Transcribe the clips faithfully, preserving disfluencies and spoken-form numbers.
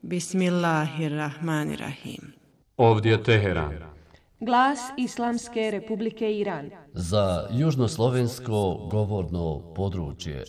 Bismillahirrahmanirrahim. Ovdje je Teheran. Glas Islamske Republike Iran. Za južnoslovensko govorno područje.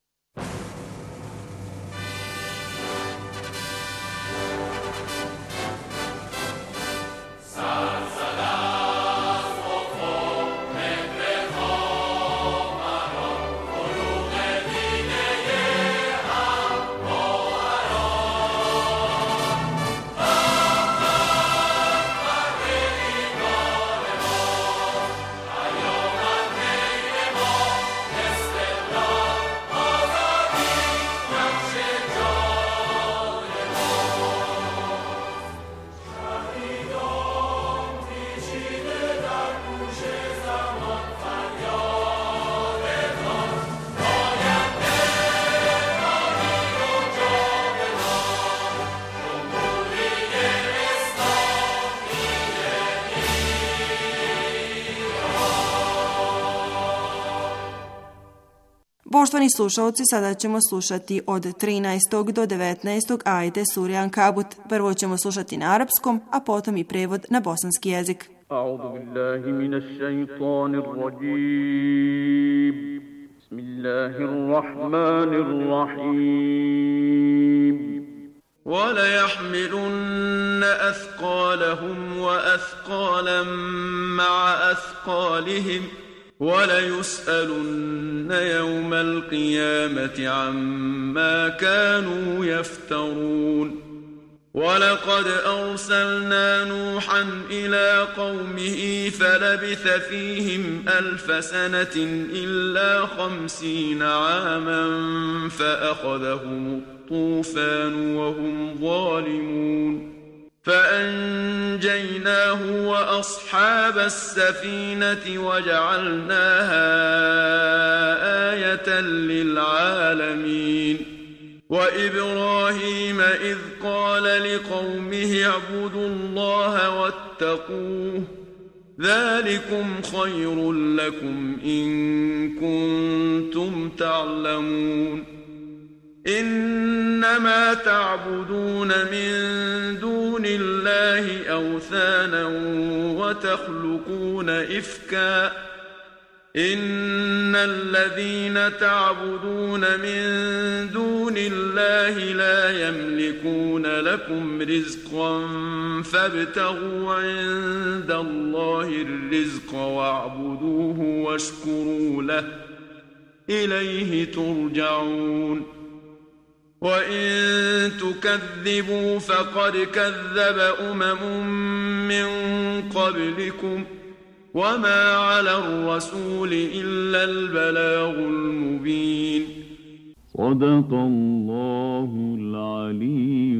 Poštovani slušalci, sada ćemo slušati od trinaestog do devetnaestog ajete sure Ankabut. Prvo ćemo slušati na arapskom, a potom i prevod na bosanski jezik. A'udhu billahi minash shaitanir rajim. Bismillahirrahmanirrahim. وَلَيَحْمِلُنَّ أَثْقَالَهُمْ وَأَثْقَالًا مَعَ أَثْقَالِهِمْ وَلَيُسْأَلُنَّ يَوْمَ الْقِيَامَةِ عَمَّا كَانُوا يَفْتَرُونَ وَلَقَدْ أَرْسَلْنَا نُوحًا إِلَى قَوْمِهِ فَلَبِثَ فِيهِمْ أَلْفَ سَنَةٍ إِلَّا خَمْسِينَ عَامًا فَأَخَذَهُمُ الطُّوفَانُ وَهُمْ ظَالِمُونَ فأنجيناه وأصحاب السفينة وجعلناها آية للعالمين وإبراهيم إذ قال لقومه اعبدوا الله واتقوه ذلكم خير لكم إن كنتم تعلمون إنما تعبدون من دون الله أوثانا وتخلقون إفكا إن الذين تعبدون من دون الله لا يملكون لكم رزقا فابتغوا عند الله الرزق واعبدوه واشكروا له إليه ترجعون وَإِن تُكَذِّبُوا فَقَدْ كَذَّبَ أُمَمٌ مِّن قَبْلِكُمْ وَمَا عَلَى الرَّسُولِ إِلَّا الْبَلَاغُ الْمُبِينُ صدق الله العلي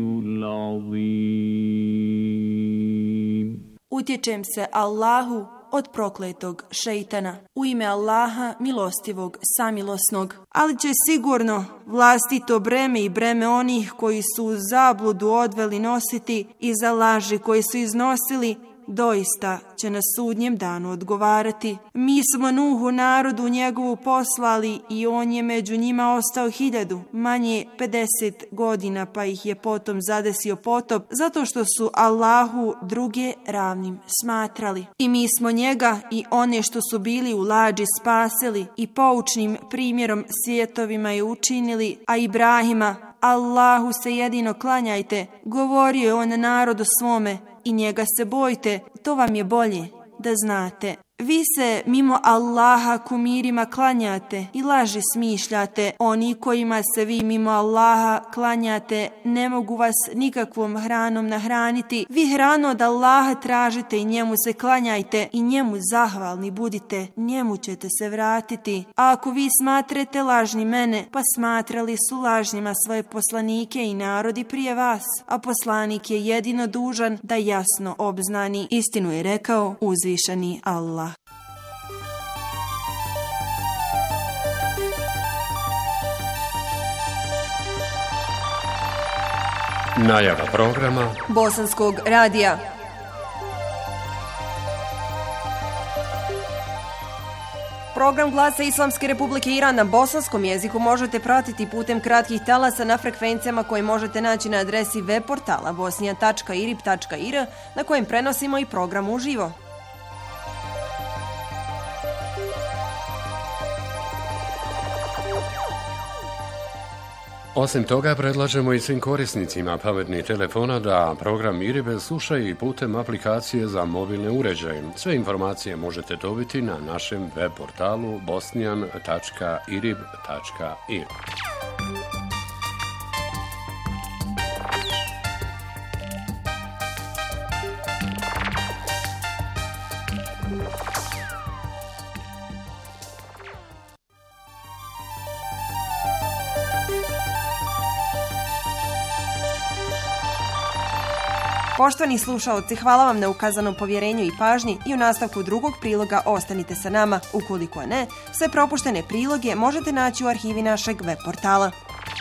العظيم. Utječem se Allahu od prokletog šejtana. U ime Allaha, milostivog, samilosnog. Ali će sigurno vlastito breme i breme onih koji su u zabludu odveli nositi i za laži koji su iznosili, doista će na sudnjem danu odgovarati. Mi smo Nuhu narodu njegovu poslali i on je među njima ostao hiljadu, manje pedeset godina, pa ih je potom zadesio potop, zato što su Allahu druge ravnim smatrali. I mi smo njega i one što su bili u lađi spasili i poučnim primjerom svjetovima je učinili, a Ibrahima, Allahu se jedino klanjajte, govorio je on narodu svome, i njega se bojte, to vam je bolje da znate. Vi se mimo Allaha kumirima klanjate i laži smišljate. Oni kojima se vi mimo Allaha klanjate ne mogu vas nikakvom hranom nahraniti. Vi hranu od Allaha tražite i njemu se klanjajte i njemu zahvalni budite. Njemu ćete se vratiti. A ako vi smatrate lažni mene, pa smatrali su lažnjima svoje poslanike i narodi prije vas. A poslanik je jedino dužan da jasno obznani. Istinu je rekao uzvišeni Allah. Najava programa Bosanskog radija. Program Glasa Islamske Republike Iran na bosanskom jeziku možete pratiti putem kratkih talasa na frekvencijama koje možete naći na adresi web portala bosnija tačka irib tačka ir na kojem prenosimo i program uživo. Osim toga, predlažemo i svim korisnicima pametnih telefona da program Iribe slušaju i putem aplikacije za mobilne uređaje. Sve informacije možete dobiti na našem web portalu bosnijan tačka irib tačka ir. Poštovani slušaoci, hvala vam na ukazanom povjerenju i pažnji i u nastavku drugog priloga ostanite sa nama. Ukoliko ne, sve propuštene priloge možete naći u arhivi našeg web portala.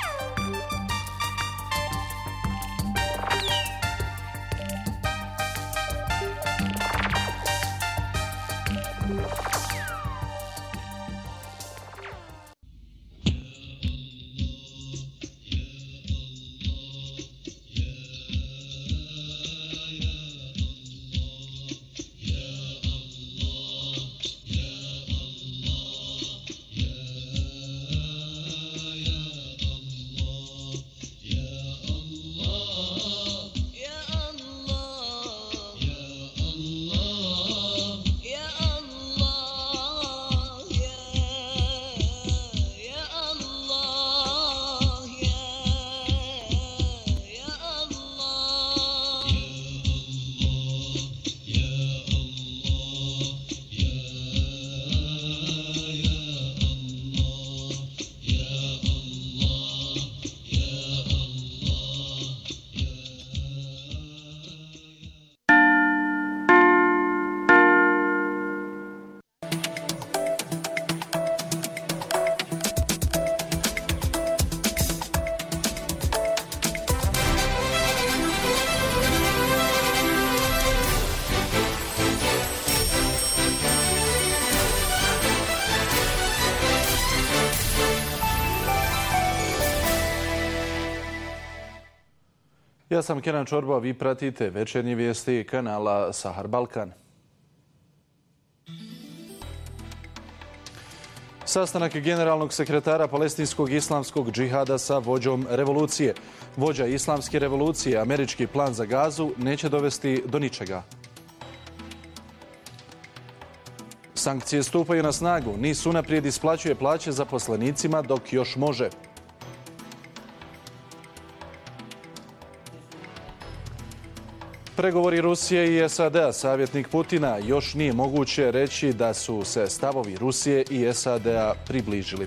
Ja sam Kenan Čorba, vi pratite večernje vijesti kanala Sahar Balkan. Sastanak generalnog sekretara palestinskog islamskog džihada sa vođom revolucije. Vođa islamske revolucije, američki plan za Gazu neće dovesti do ničega. Sankcije stupaju na snagu. Nis unaprijed isplaćuje plaće zaposlenicima dok još može. Pregovori Rusije i S A D-a, savjetnik Putina, još nije moguće reći da su se stavovi Rusije i S A D-a približili.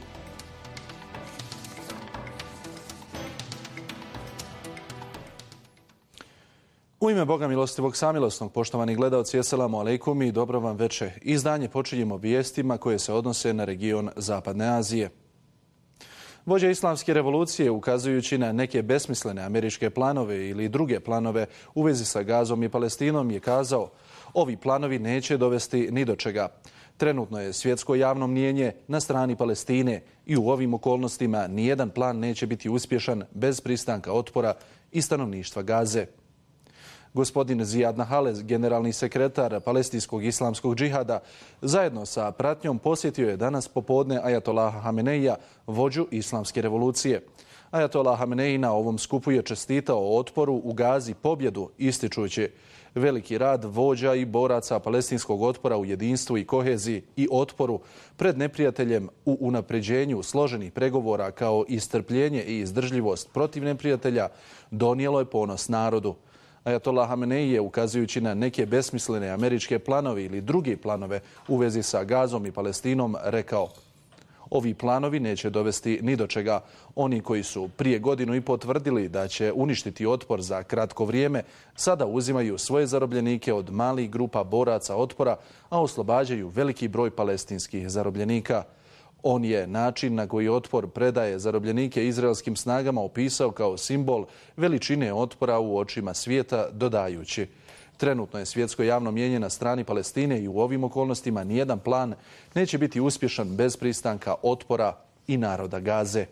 U ime Boga milostivog samilosnog, poštovani gledalci, eselamu alejkum i dobro vam veče. Izdanje počinjemo vijestima koje se odnose na region Zapadne Azije. Vođa islamske revolucije, ukazujući na neke besmislene američke planove ili druge planove u vezi sa Gazom i Palestinom, je kazao: ovi planovi neće dovesti ni do čega. Trenutno je svjetsko javno mnijenje na strani Palestine i u ovim okolnostima nijedan plan neće biti uspješan bez pristanka otpora i stanovništva Gaze. Gospodin Zijad Nahalez, generalni sekretar palestinskog islamskog džihada, zajedno sa pratnjom posjetio je danas popodne Ajatollaha Hameneija, vođu islamske revolucije. Ajatollah Hameneji na ovom skupu je čestitao otporu u Gazi pobjedu, ističući: veliki rad vođa i boraca palestinskog otpora u jedinstvu i koheziji i otporu pred neprijateljem u unapređenju složenih pregovora kao i strpljenje i izdržljivost protiv neprijatelja donijelo je ponos narodu. Ajatollah Hameneji je, ukazujući na neke besmislene američke planove ili druge planove u vezi sa Gazom i Palestinom, rekao: ovi planovi neće dovesti ni do čega. Oni koji su prije godinu i potvrdili da će uništiti otpor za kratko vrijeme, sada uzimaju svoje zarobljenike od malih grupa boraca otpora, a oslobađaju veliki broj palestinskih zarobljenika. On je način na koji otpor predaje zarobljenike izraelskim snagama opisao kao simbol veličine otpora u očima svijeta, dodajući: Trenutno je svjetsko javno mnijenje na strani Palestine i u ovim okolnostima nijedan plan neće biti uspješan bez pristanka, otpora i naroda Gaze.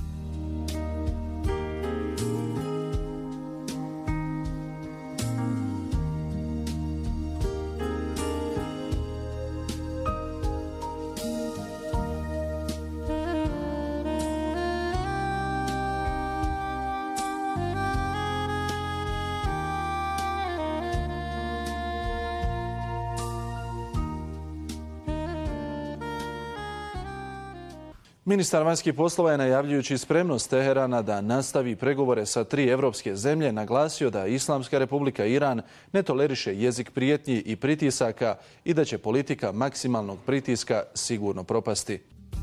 Ministar vanjskih poslova je, najavljujući spremnost Teherana da nastavi pregovore sa tri evropske zemlje, naglasio da Islamska republika Iran ne toleriše jezik prijetnji i pritisaka i da će politika maksimalnog pritiska sigurno propasti.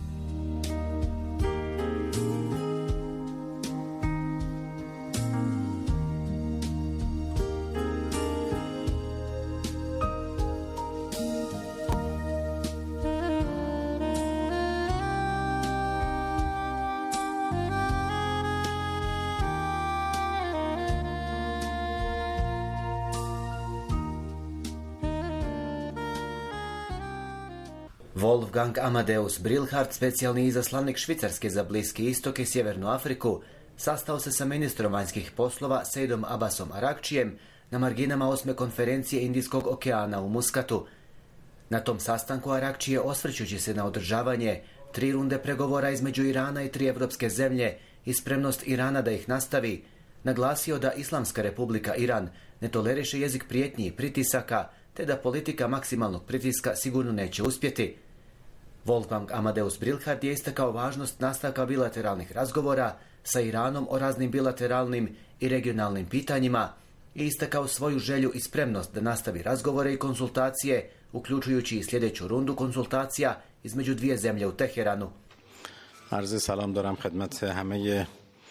Wolfgang Amadeus Brilhardt, specijalni izaslanik Švicarske za Bliski istok i Sjevernu Afriku, sastao se sa ministrom vanjskih poslova Sejdom Abbasom Arakčijem na marginama osme konferencije Indijskog okeana u Muskatu. Na tom sastanku Arakči je, osvrćući se na održavanje tri runde pregovora između Irana i tri evropske zemlje i spremnost Irana da ih nastavi, naglasio da Islamska republika Iran ne toleriše jezik prijetnji i pritisaka, te da politika maksimalnog pritiska sigurno neće uspjeti. Wolfgang Amadeus Brilhardt je istakao važnost nastavka bilateralnih razgovora sa Iranom o raznim bilateralnim i regionalnim pitanjima i istakao svoju želju i spremnost da nastavi razgovore i konsultacije, uključujući i sljedeću rundu konsultacija između dvije zemlje u Teheranu. Arze salam doram khidmat hame.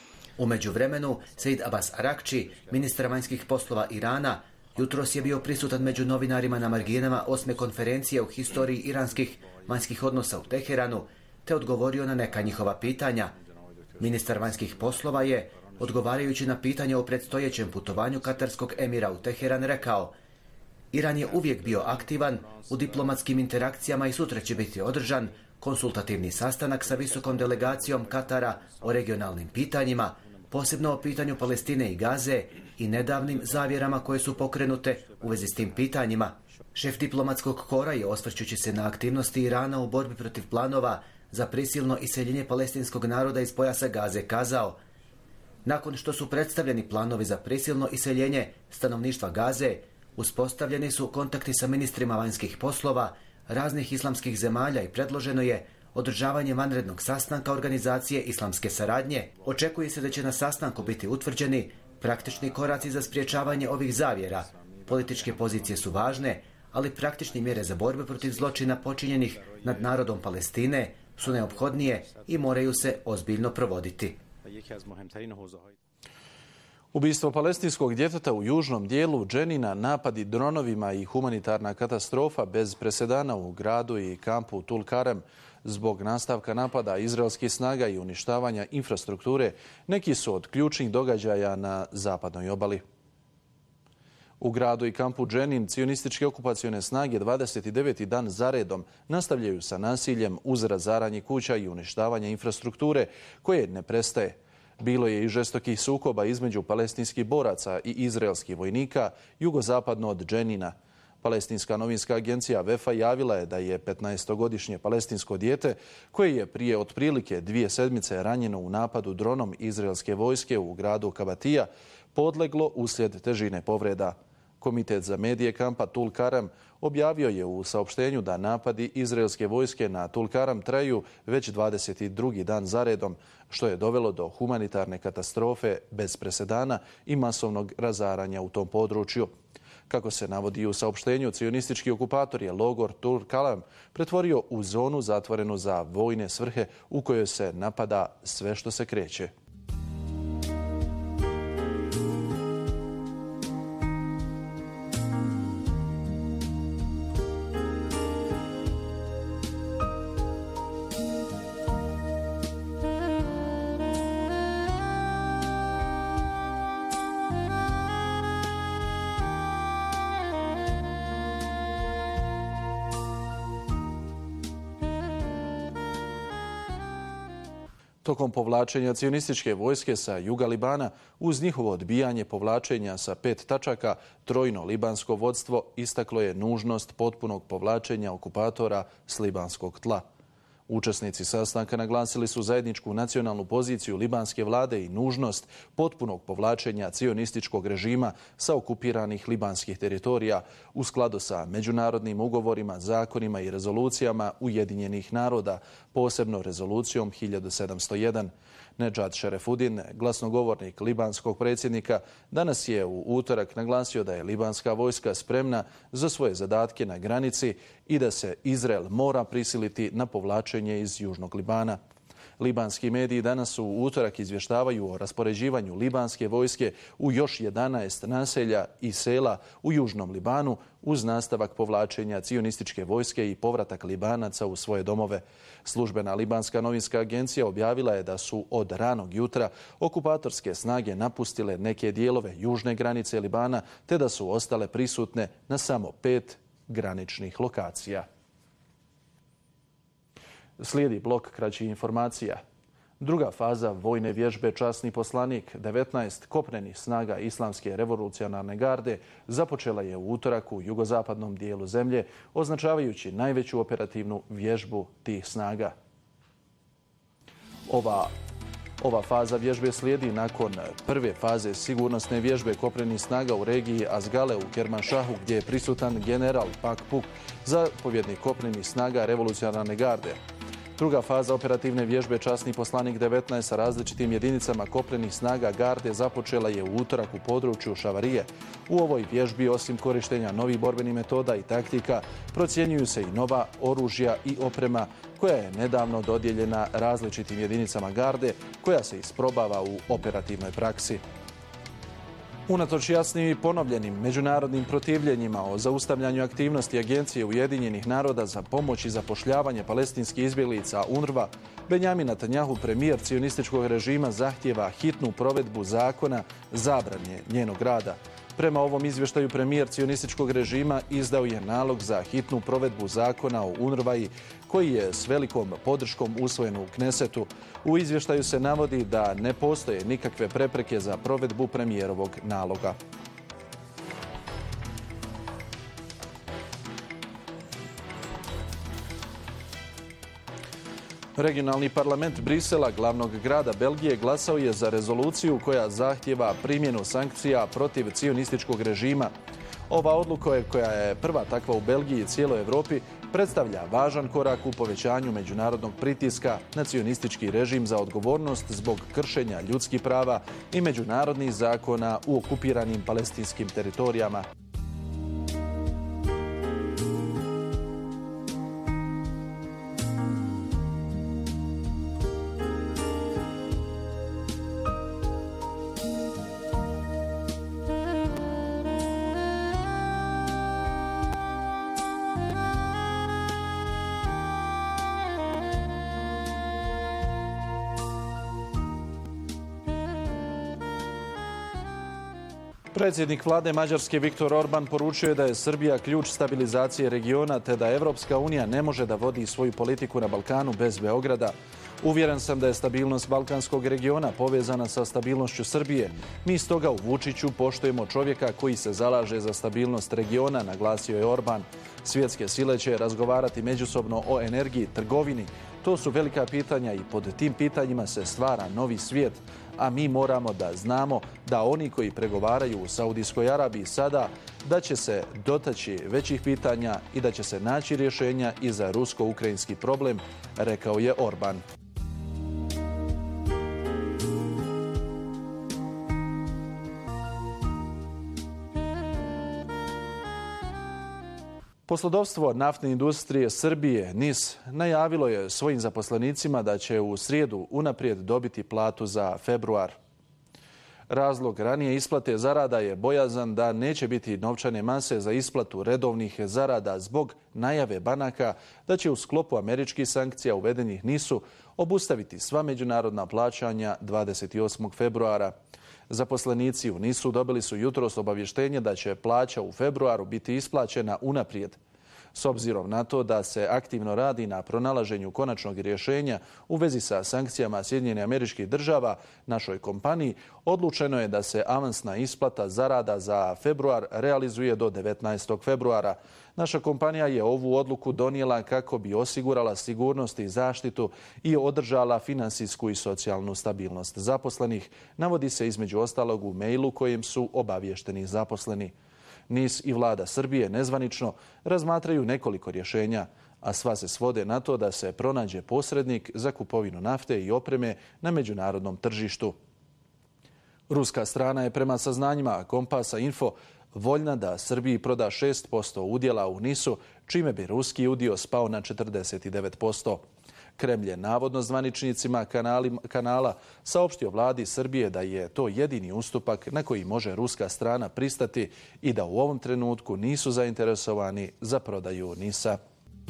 U međuvremenu, Sejd Abbas Arakči, ministar vanjskih poslova Irana, jutros je bio prisutan među novinarima na marginama osme konferencije u historiji iranskih vanjskih odnosa u Teheranu, te odgovorio na neka njihova pitanja. Ministar vanjskih poslova je, odgovarajući na pitanje o predstojećem putovanju katarskog emira u Teheran, rekao: Iran je uvijek bio aktivan u diplomatskim interakcijama i sutra će biti održan konsultativni sastanak sa visokom delegacijom Katara o regionalnim pitanjima, posebno o pitanju Palestine i Gaze i nedavnim zavjerama koje su pokrenute u vezi s tim pitanjima. Šef diplomatskog kora je, osvrćući se na aktivnosti Irana u borbi protiv planova za prisilno iseljenje palestinskog naroda iz pojasa Gaze, kazao: nakon što su predstavljeni planovi za prisilno iseljenje stanovništva Gaze, uspostavljeni su kontakti sa ministrima vanjskih poslova raznih islamskih zemalja i predloženo je održavanje vanrednog sastanka organizacije islamske saradnje. Očekuje se da će na sastanku biti utvrđeni praktični koraci za sprječavanje ovih zavjera. Političke pozicije su važne, ali praktične mjere za borbu protiv zločina počinjenih nad narodom Palestine su neophodnije i moraju se ozbiljno provoditi. Ubistvo palestinskog djeteta u južnom dijelu Dženina, napadi dronovima i humanitarna katastrofa bez presedana u gradu i kampu Tulkarem zbog nastavka napada izraelskih snaga i uništavanja infrastrukture neki su od ključnih događaja na zapadnoj obali. U gradu i kampu Dženin cionističke okupacione snage dvadeset deveti dan zaredom nastavljaju sa nasiljem uz razaranje kuća i uništavanje infrastrukture koje ne prestaje. Bilo je i žestokih sukoba između palestinskih boraca i izraelskih vojnika jugozapadno od Dženina. Palestinska novinska agencija Vefa javila je da je petnaestogodišnje palestinsko dijete, koje je prije otprilike dvije sedmice ranjeno u napadu dronom izraelske vojske u gradu Kabatija, podleglo uslijed težine povreda. Komitet za medije kampa Tulkarem objavio je u saopštenju da napadi izraelske vojske na Tulkarem traju već dvadeset drugi dan zaredom, što je dovelo do humanitarne katastrofe bez presedana i masovnog razaranja u tom području. Kako se navodi u saopštenju, cionistički okupator je logor Tulkarem pretvorio u zonu zatvorenu za vojne svrhe u kojoj se napada sve što se kreće. Tokom povlačenja cionističke vojske sa juga Libana, uz njihovo odbijanje povlačenja sa pet tačaka, trojno libansko vodstvo istaklo je nužnost potpunog povlačenja okupatora s libanskog tla. Učesnici sastanka naglasili su zajedničku nacionalnu poziciju libanske vlade i nužnost potpunog povlačenja cionističkog režima sa okupiranih libanskih teritorija u skladu sa međunarodnim ugovorima, zakonima i rezolucijama Ujedinjenih naroda, posebno rezolucijom hiljadu sedamsto jedan. Nedžad Šerefudin, glasnogovornik libanskog predsjednika, danas je u utorak naglasio da je libanska vojska spremna za svoje zadatke na granici i da se Izrael mora prisiliti na povlačenje iz Južnog Libana. Libanski mediji danas u utorak izvještavaju o raspoređivanju libanske vojske u još jedanaest naselja i sela u Južnom Libanu uz nastavak povlačenja cionističke vojske i povratak Libanaca u svoje domove. Službena libanska novinska agencija objavila je da su od ranog jutra okupatorske snage napustile neke dijelove južne granice Libana te da su ostale prisutne na samo pet graničnih lokacija. Slijedi blok kraćih informacija. Druga faza vojne vježbe Časni poslanik devetnaest kopnenih snaga Islamske revolucionarne garde započela je u utorak u jugozapadnom dijelu zemlje, označavajući najveću operativnu vježbu tih snaga. Ova Ova faza vježbe slijedi nakon prve faze sigurnosne vježbe kopnenih snaga u regiji Azgale u Kermanšahu, gdje je prisutan general Pak Puk, zapovjednik kopnenih snaga revolucionarne garde. Druga faza operativne vježbe Časni poslanik devetnaest sa različitim jedinicama kopnenih snaga garde započela je u utorak u području Šavarije. U ovoj vježbi, osim korištenja novih borbenih metoda i taktika, procjenjuju se i nova oružja i oprema koja je nedavno dodijeljena različitim jedinicama garde, koja se isprobava u operativnoj praksi. Unatoč jasnim i ponovljenim međunarodnim protivljenjima o zaustavljanju aktivnosti Agencije Ujedinjenih naroda za pomoć i zapošljavanje palestinskih izbjeglica UNRWA, Benjamin Netanjahu, premijer cionističkog režima, zahtijeva hitnu provedbu zakona zabrane njenog rada. Prema ovom izvještaju, premijer cionističkog režima izdao je nalog za hitnu provedbu zakona o UNRWA koji je s velikom podrškom usvojen u Knesetu. U izvještaju se navodi da ne postoje nikakve prepreke za provedbu premijerovog naloga. Regionalni parlament Brisela, glavnog grada Belgije, glasao je za rezoluciju koja zahtijeva primjenu sankcija protiv cionističkog režima. Ova odluka, koja je prva takva u Belgiji i cijeloj Europi, predstavlja važan korak u povećanju međunarodnog pritiska na cionistički režim za odgovornost zbog kršenja ljudskih prava i međunarodnih zakona u okupiranim palestinskim teritorijama. Predsjednik vlade Mađarske Viktor Orban poručio je da je Srbija ključ stabilizacije regiona te da Evropska unija ne može da vodi svoju politiku na Balkanu bez Beograda. Uvjeren sam da je stabilnost balkanskog regiona povezana sa stabilnošću Srbije. Mi stoga u Vučiću poštujemo čovjeka koji se zalaže za stabilnost regiona, naglasio je Orban. Svjetske sile će razgovarati međusobno o energiji, trgovini. To su velika pitanja i pod tim pitanjima se stvara novi svijet. A mi moramo da znamo da oni koji pregovaraju u Saudijskoj Arabiji sada, da će se dotaći većih pitanja i da će se naći rješenja i za rusko-ukrajinski problem, rekao je Orban. Poslodavstvo naftne industrije Srbije, N I S, najavilo je svojim zaposlenicima da će u srijedu unaprijed dobiti platu za februar. Razlog ranije isplate zarada je bojazan da neće biti novčane mase za isplatu redovnih zarada zbog najave banaka da će u sklopu američkih sankcija uvedenih N I S-u obustaviti sva međunarodna plaćanja dvadeset osmog februara. Zaposlenici u N I S-u dobili su jutros obavještenje da će plaća u februaru biti isplaćena unaprijed. S obzirom na to da se aktivno radi na pronalaženju konačnog rješenja u vezi sa sankcijama Sjedinjenih Američkih Država našoj kompaniji, odlučeno je da se avansna isplata zarada za februar realizuje do devetnaestog februara. Naša kompanija je ovu odluku donijela kako bi osigurala sigurnost i zaštitu i održala finansijsku i socijalnu stabilnost zaposlenih, navodi se između ostalog u mailu kojim su obavješteni zaposleni. N I S i vlada Srbije nezvanično razmatraju nekoliko rješenja, a sva se svode na to da se pronađe posrednik za kupovinu nafte i opreme na međunarodnom tržištu. Ruska strana je prema saznanjima Kompasa Info voljna da Srbiji proda šest posto udjela u N I S-u, čime bi ruski udio spao na četrdeset devet posto. Kremlj je navodno zvaničnicima kanala saopštio vladi Srbije da je to jedini ustupak na koji može ruska strana pristati i da u ovom trenutku nisu zainteresovani za prodaju N I S-a.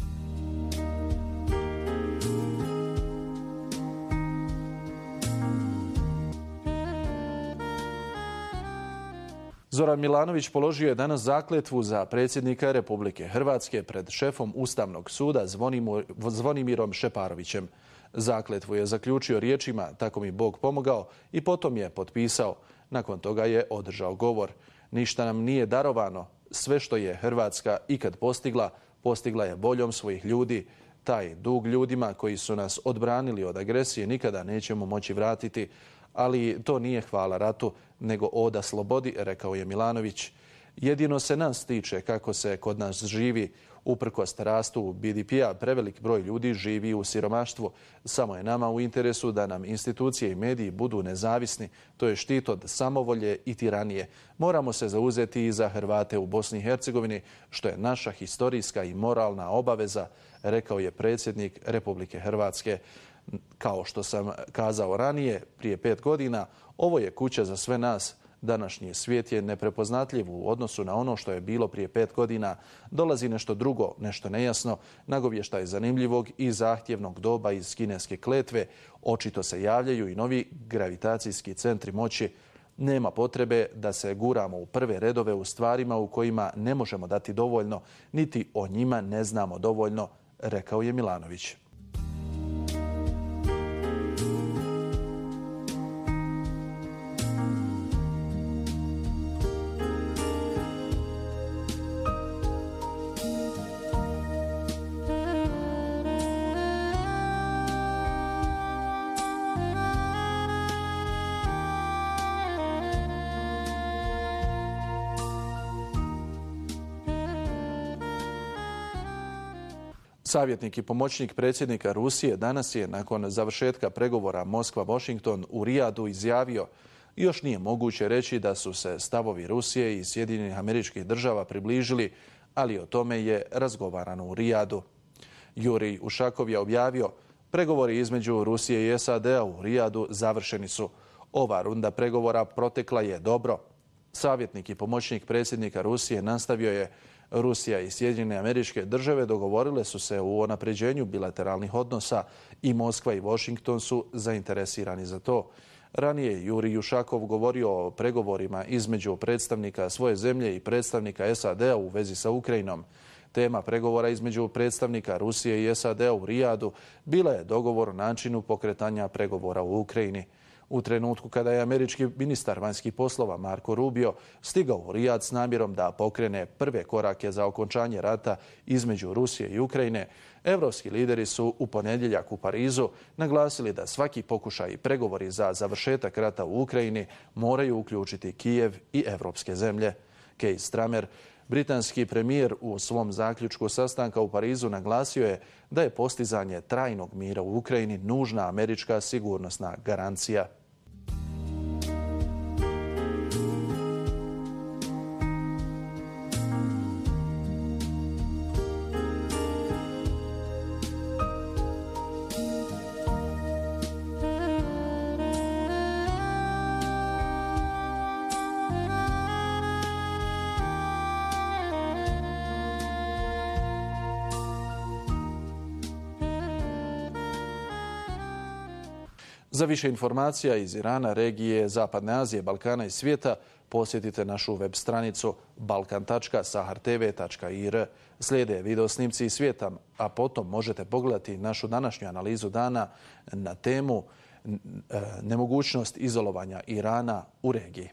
Zoran Milanović položio je danas zakletvu za predsjednika Republike Hrvatske pred šefom Ustavnog suda Zvonimirom Šeparovićem. Zakletvu je zaključio riječima "Tako mi Bog pomogao" i potom je potpisao. Nakon toga je održao govor. "Ništa nam nije darovano. Sve što je Hrvatska ikad postigla, postigla je voljom svojih ljudi. Taj dug ljudima koji su nas odbranili od agresije nikada nećemo moći vratiti. Ali to nije hvala ratu, nego oda slobodi", rekao je Milanović. "Jedino se nas tiče kako se kod nas živi. Uprkos rastu B D P-a, prevelik broj ljudi živi u siromaštvu. Samo je nama u interesu da nam institucije i mediji budu nezavisni. To je štit od samovolje i tiranije. Moramo se zauzeti i za Hrvate u Bosni i Hercegovini, što je naša historijska i moralna obaveza", rekao je predsjednik Republike Hrvatske. "Kao što sam kazao ranije, prije pet godina, ovo je kuća za sve nas. Današnji svijet je neprepoznatljiv u odnosu na ono što je bilo prije pet godina. Dolazi nešto drugo, nešto nejasno, nagovještaj zanimljivog i zahtjevnog doba iz kineske kletve. Očito se javljaju i novi gravitacijski centri moći. Nema potrebe da se guramo u prve redove u stvarima u kojima ne možemo dati dovoljno, niti o njima ne znamo dovoljno", rekao je Milanović. Savjetnik i pomoćnik predsjednika Rusije danas je, nakon završetka pregovora Moskva-Washington u Rijadu, izjavio: "Još nije moguće reći da su se stavovi Rusije i Sjedinjenih Američkih Država približili, ali o tome je razgovarano u Rijadu." Jurij Ušakov je objavio: "Pregovori između Rusije i S A D-a u Rijadu završeni su. Ova runda pregovora protekla je dobro." Savjetnik i pomoćnik predsjednika Rusije nastavio je: "Rusija i Sjedinjene Američke Države dogovorile su se u unapređenju bilateralnih odnosa i Moskva i Washington su zainteresirani za to." Ranije je Jurij Ušakov govorio o pregovorima između predstavnika svoje zemlje i predstavnika S A D-a u vezi sa Ukrajinom. Tema pregovora između predstavnika Rusije i S A D-a u Rijadu bila je dogovor o načinu pokretanja pregovora u Ukrajini. U trenutku kada je američki ministar vanjskih poslova Marco Rubio stigao u Rijad s namjerom da pokrene prve korake za okončanje rata između Rusije i Ukrajine, evropski lideri su u ponedjeljak u Parizu naglasili da svaki pokušaj i pregovori za završetak rata u Ukrajini moraju uključiti Kijev i evropske zemlje. Keir Starmer, britanski premijer, u svom zaključku sastanka u Parizu naglasio je da je postizanje trajnog mira u Ukrajini nužna američka sigurnosna garancija. Za više informacija iz Irana, regije, Zapadne Azije, Balkana i svijeta posjetite našu web stranicu balkan tačka sahar t v tačka i r. Slijede video snimci iz svijeta, a potom možete pogledati našu današnju analizu dana na temu nemogućnost izolovanja Irana u regiji.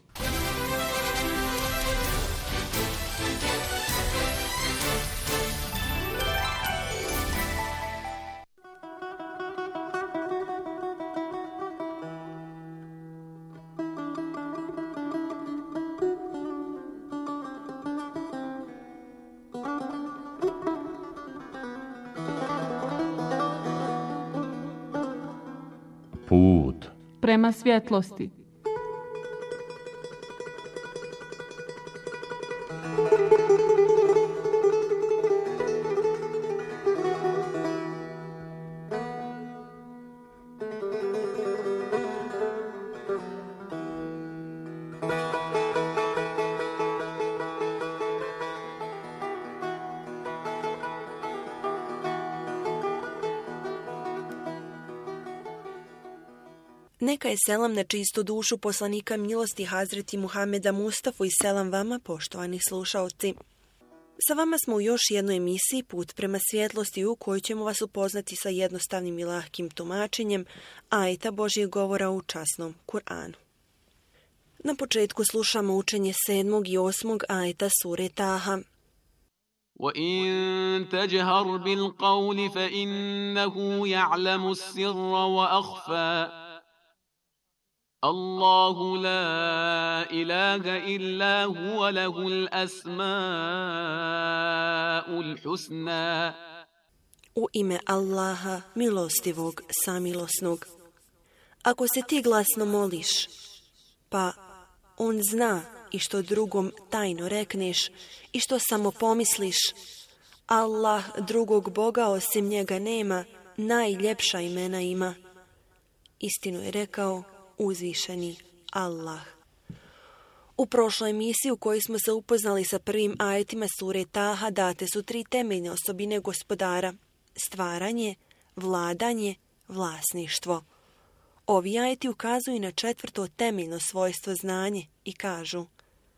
Put prema svjetlosti. Neka je selam na čistu dušu poslanika milosti Hazreti Muhameda Mustafu i selam vama, poštovani slušaoci. Sa vama smo u još jednoj emisiji Put prema svjetlosti u kojoj ćemo vas upoznati sa jednostavnim i lahkim tumačenjem ajeta Božjeg govora u časnom Kur'anu. Na početku slušamo učenje sedmog i osmog ajeta sure Taha. وَإِن تَجْهَرْ بِالْقَوْلِ فَإِنَّهُ يَعْلَمُ السِّرَّ وَأَخْفَى الله لا إله إلا هو له الأسماء الحسنى. U ime Allaha, milostivog, samilosnog. Ako se ti glasno moliš, pa on zna i što drugom tajno rekneš i što samo pomisliš, Allah drugog Boga osim njega nema, najljepša imena ima. Istinu je rekao uzvišeni Allah. U prošloj emisiji u kojoj smo se upoznali sa prvim ajetima sure Taha date su tri temeljne osobine gospodara: stvaranje, vladanje, vlasništvo. Ovi ajeti ukazuju na četvrto temeljno svojstvo znanje i kažu: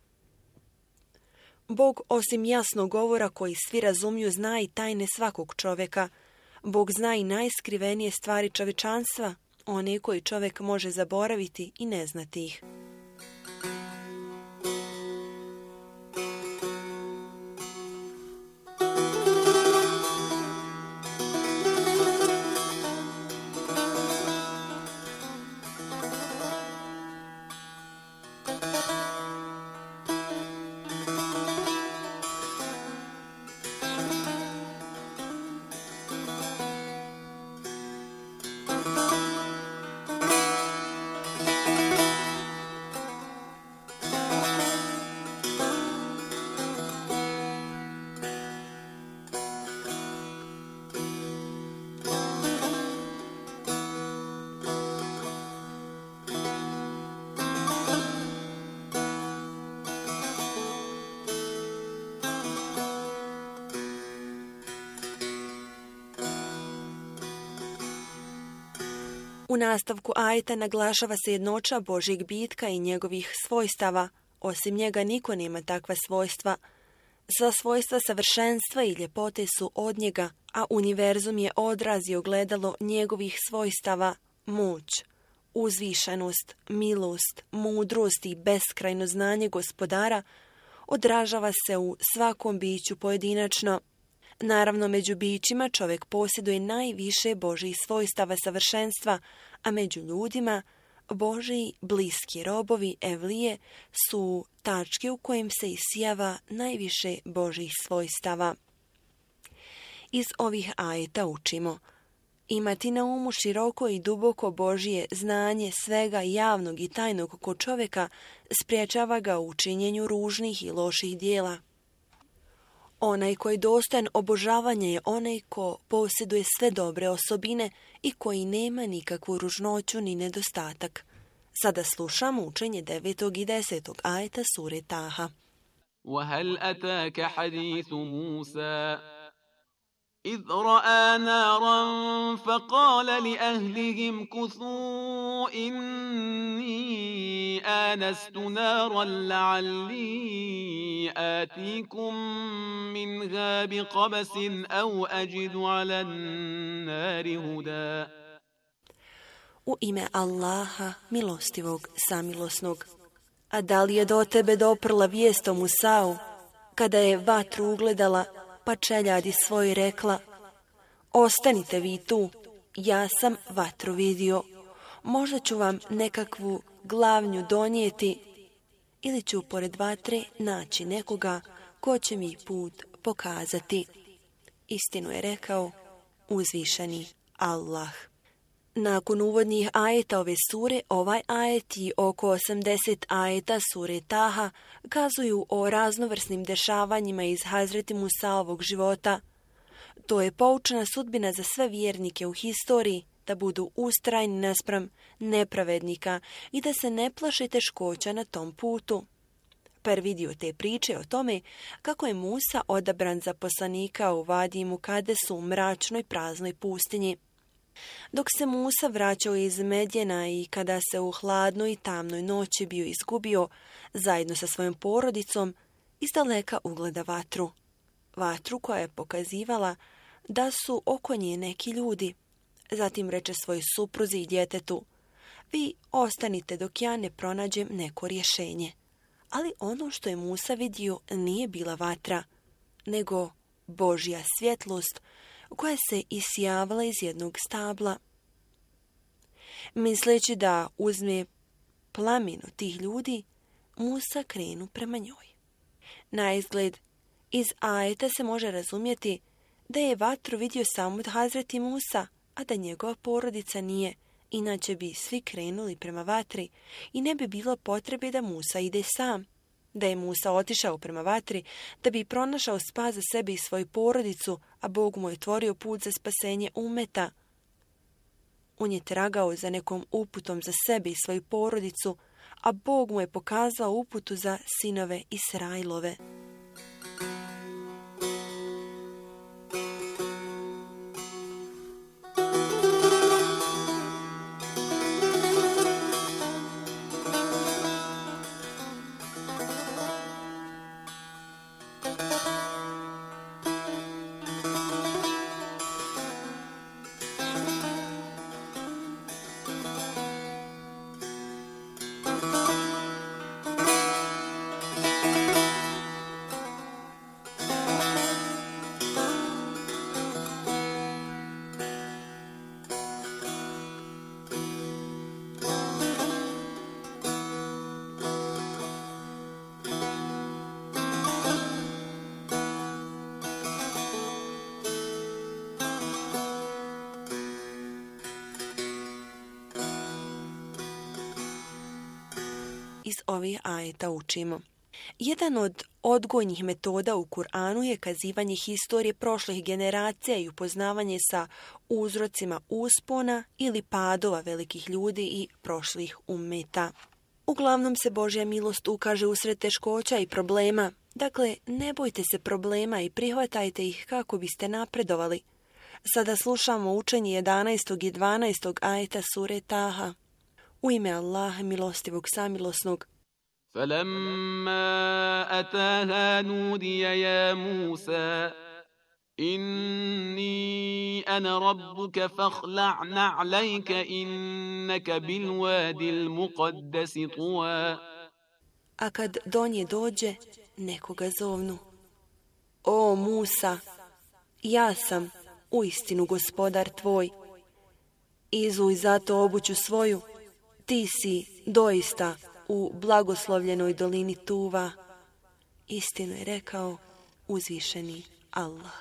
Bog osim jasnog govora koji svi razumiju zna i tajne svakog čovjeka. Bog zna i najskrivenije stvari čovječanstva, one koji čovjek može zaboraviti i ne znati ih. U nastavku ajeta naglašava se jednoća Božjeg bitka i njegovih svojstava. Osim njega niko nema takva svojstva. Sva svojstva savršenstva i ljepote su od njega, a univerzum je odraz i ogledalo njegovih svojstava: moć, uzvišenost, milost, mudrost i beskrajno znanje gospodara odražava se u svakom biću pojedinačno. Naravno, među bićima čovjek posjeduje najviše Božjih svojstava savršenstva, a među ljudima Božji bliski robovi, evlije, su tačke u kojim se isijava najviše Božjih svojstava. Iz ovih ajeta učimo: imati na umu široko i duboko Božje znanje svega javnog i tajnog kod čovjeka spriječava ga u činjenju ružnih i loših dijela. Onaj koji dostojan obožavanja je onaj ko posjeduje sve dobre osobine i koji nema nikakvu ružnoću ni nedostatak. Sada slušamo učenje devetog i desetog ajeta sure Taha. وَهَلْ أَتَاكَ حَدِيثُ مُوسَى إذ رأى نارا فقال لأهلهم كثوا إني آنست نارا لعلي آتيكم منها بقبس أو أجد على النار هدى. U ime Allaha, milostivog, samilosnog. A da li je do tebe doprla vijest o Musau, kada je vatru ugledala, pa čeljadi svoj rekla: ostanite vi tu, ja sam vatru vidio, možda ću vam nekakvu glavnju donijeti ili ću pored vatre naći nekoga ko će mi put pokazati. Istinu je rekao uzvišeni Allah. Nakon uvodnih ajeta ove sure, ovaj ajet i oko osamdeset ajeta sure Taha kazuju o raznovrsnim dešavanjima iz Hazreti Musaovog života. To je poučna sudbina za sve vjernike u historiji, da budu ustrajni naspram nepravednika i da se ne plaše teškoća na tom putu. Prvi dio te priče o tome kako je Musa odabran za poslanika u Vadiji Mukadesu u mračnoj praznoj pustinji. Dok se Musa vraćao iz Medjena i kada se u hladnoj i tamnoj noći bio izgubio, zajedno sa svojom porodicom, izdaleka ugleda vatru. Vatru koja je pokazivala da su oko nje neki ljudi. Zatim reče svojoj supruzi i djetetu: vi ostanite dok ja ne pronađem neko rješenje. Ali ono što je Musa vidio nije bila vatra, nego Božja svjetlost koja se isijavala iz jednog stabla. Misleći da uzme plamen od tih ljudi, Musa krenu prema njoj. Na izgled, iz ajeta se može razumjeti da je vatru vidio samo Hazreti Musa, a da njegova porodica nije, inače bi svi krenuli prema vatri i ne bi bilo potrebe da Musa ide sam. Da je Musa otišao prema vatri da bi pronašao spas za sebe i svoju porodicu, a Bog mu je otvorio put za spasenje umeta. On je tragao za nekom uputom za sebe i svoju porodicu, a Bog mu je pokazao uputu za sinove Israilove. Iz ovih ajeta učimo: jedan od odgojnih metoda u Kur'anu je kazivanje historije prošlih generacija i upoznavanje sa uzrocima uspona ili padova velikih ljudi i prošlih ummeta. Uglavnom se Božja milost ukaže usred teškoća i problema. Dakle, ne bojte se problema i prihvatajte ih kako biste napredovali. Sada slušamo učenje jedanaestog i dvanaestog ajeta sure Taha. U ime Allaha, milostivog, samilosnog. فَلَمَّا أَتَاهَا نُودِيَ يَا مُوسَى إِنِّي أَنَا رَبُّكَ فَاخْلَعْ نَعْلَيْكَ إِنَّكَ بِالْوَادِ الْمُقَدَّسِ طُوًى. A kad do nje dođe, nekoga zovnu: o Musa, ja sam uistinu gospodar tvoj. Izuj zato obuću svoju, ti si doista u blagoslovljenoj dolini Tuva. Istinu je rekao uzvišeni Allah.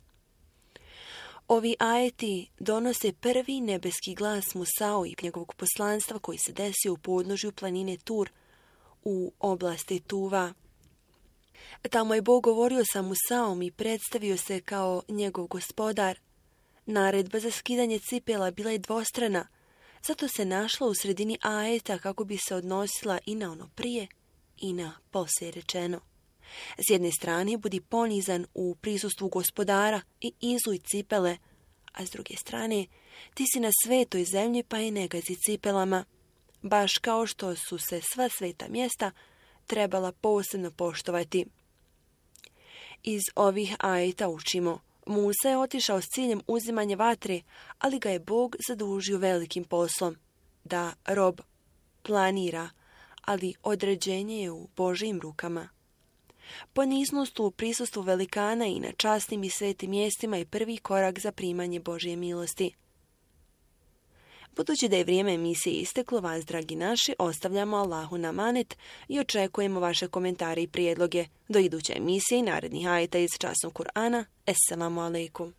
Ovi ajeti donose prvi nebeski glas Musao i njegovog poslanstva koji se desio u podnožju planine Tur u oblasti Tuva. Tamo je Bog govorio sa Musaom i predstavio se kao njegov gospodar. Naredba za skidanje cipela bila je dvostrana, zato se našla u sredini ajeta kako bi se odnosila i na ono prije i na poslije rečeno. S jedne strane budi ponizan u prisustvu gospodara i izuj cipele, a s druge strane ti si na svetoj zemlji pa i ne gazi cipelama, baš kao što su se sva sveta mjesta trebala posebno poštovati. Iz ovih ajeta učimo, Musa je otišao s ciljem uzimanja vatre, ali ga je Bog zadužio velikim poslom, da rob planira, ali određenje je u Božijim rukama. Poniznost u prisustvu velikana i na časnim i svetim mjestima je prvi korak za primanje Božje milosti. Budući da je vrijeme emisije isteklo, vas, dragi naši, ostavljamo Allahu na amanet i očekujemo vaše komentare i prijedloge. Do iduće emisije i narednih ajeta iz časnog Kur'ana. Esselamu alaikum.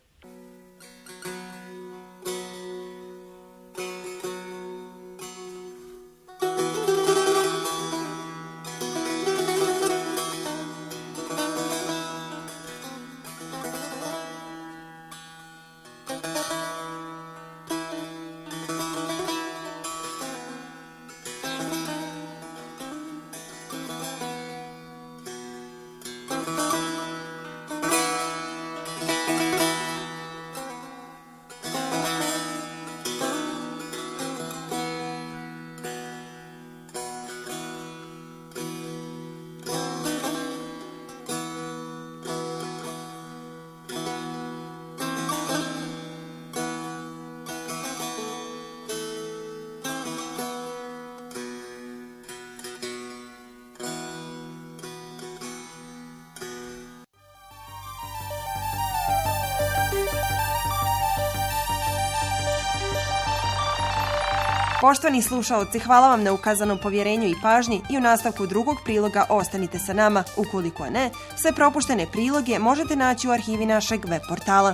Poštovani slušaoci, hvala vam na ukazanom povjerenju i pažnji i u nastavku drugog priloga ostanite sa nama. Ukoliko ne, sve propuštene priloge možete naći u arhivi našeg web portala.